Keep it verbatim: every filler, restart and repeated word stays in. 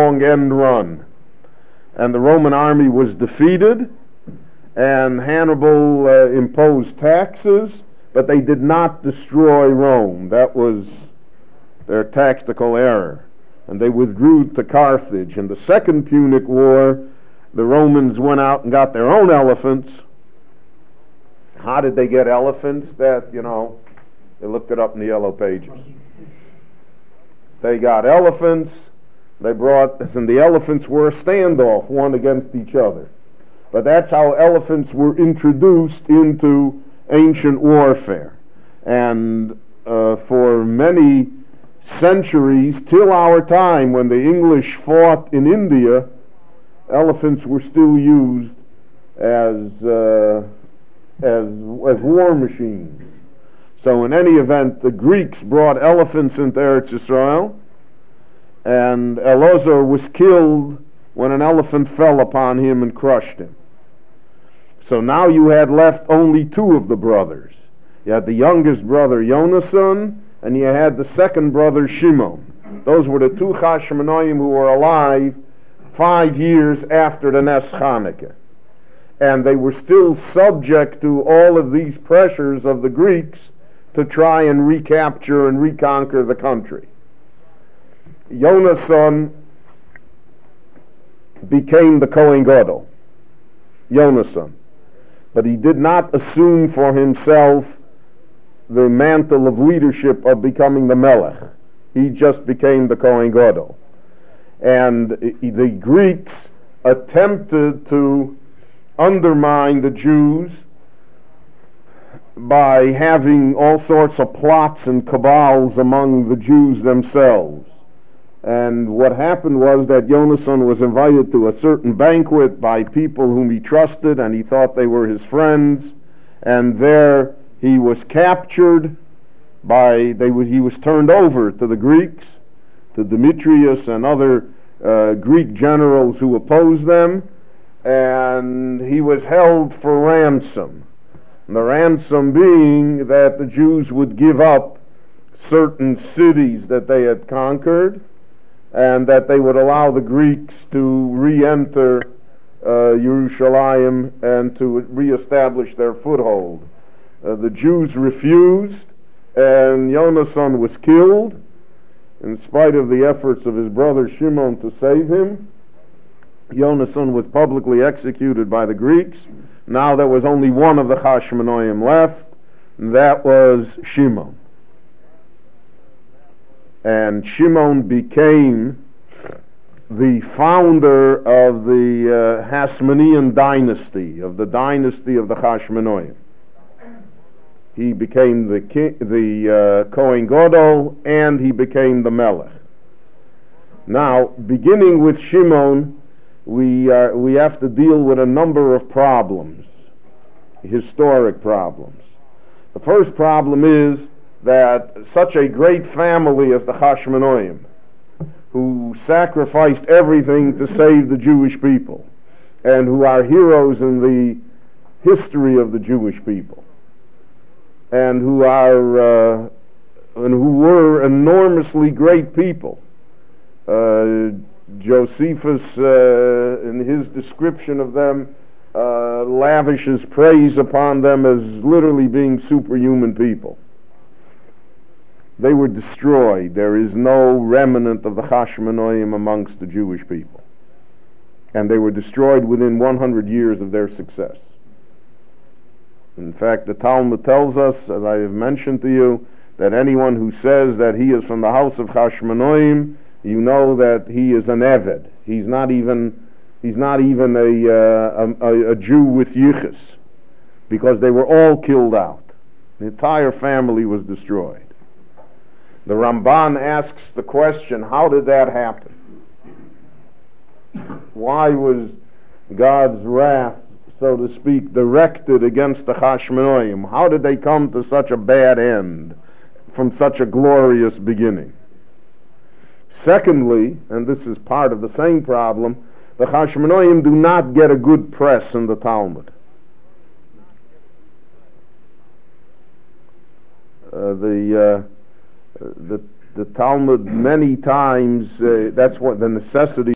long end run. And the Roman army was defeated, and Hannibal uh, imposed taxes, but they did not destroy Rome. That was their tactical error. And they withdrew to Carthage. In the Second Punic War, the Romans went out and got their own elephants. How did they get elephants? That, you know, they looked it up in the Yellow Pages. They got elephants. They brought, and the elephants were a standoff, one against each other. But that's how elephants were introduced into ancient warfare. And uh, for many centuries, till our time, when the English fought in India, elephants were still used as, uh, as, as war machines. So in any event, the Greeks brought elephants into Eretz Yisrael, and Elazar was killed when an elephant fell upon him and crushed him. So now you had left only two of the brothers. You had the youngest brother, Yonasan, and you had the second brother, Shimon. Those were the two Hashmonaim who were alive five years after the Nes Chanukah. And they were still subject to all of these pressures of the Greeks to try and recapture and reconquer the country. Yonasan became the Kohen Gadol, Yonasan. But he did not assume for himself the mantle of leadership of becoming the Melech. He just became the Kohen Gadol. And the Greeks attempted to undermine the Jews by having all sorts of plots and cabals among the Jews themselves. And what happened was that Yonasan was invited to a certain banquet by people whom he trusted, and he thought they were his friends. And there he was captured by, they was, he was turned over to the Greeks, to Demetrius and other uh, Greek generals who opposed them, and he was held for ransom. And the ransom being that the Jews would give up certain cities that they had conquered, and that they would allow the Greeks to re-enter uh, Jerusalem and to reestablish their foothold. Uh, the Jews refused, and Yonasan was killed in spite of the efforts of his brother Shimon to save him. Yonasan was publicly executed by the Greeks. Now there was only one of the Hashmonaim left, and that was Shimon. And Shimon became the founder of the uh, Hasmonean dynasty, of the dynasty of the Hashmonaim. He became the king, the uh, Kohen Gadol, and he became the Melech. Now, beginning with Shimon, we uh, we have to deal with a number of problems, historic problems. The first problem is that such a great family as the Hashmonaim, who sacrificed everything to save the Jewish people, and who are heroes in the history of the Jewish people, and who are uh, and who were enormously great people. Uh, Josephus, uh, in his description of them, uh, lavishes praise upon them as literally being superhuman people. They were destroyed. There is no remnant of the Hashmonaim amongst the Jewish people. And they were destroyed within one hundred years of their success. In fact, the Talmud tells us, as I have mentioned to you, that anyone who says that he is from the house of Hashmonaim, you know that he is an Eved. He's not even, he's not even a, uh, a, a Jew with Yichus, because they were all killed out. The entire family was destroyed. The Ramban asks the question, how did that happen? Why was God's wrath, so to speak, directed against the Hashmonaim? How did they come to such a bad end from such a glorious beginning? Secondly, and this is part of the same problem, the Hashmonaim do not get a good press in the Talmud. Uh, the, uh, the, the Talmud many times, uh, that's what the necessity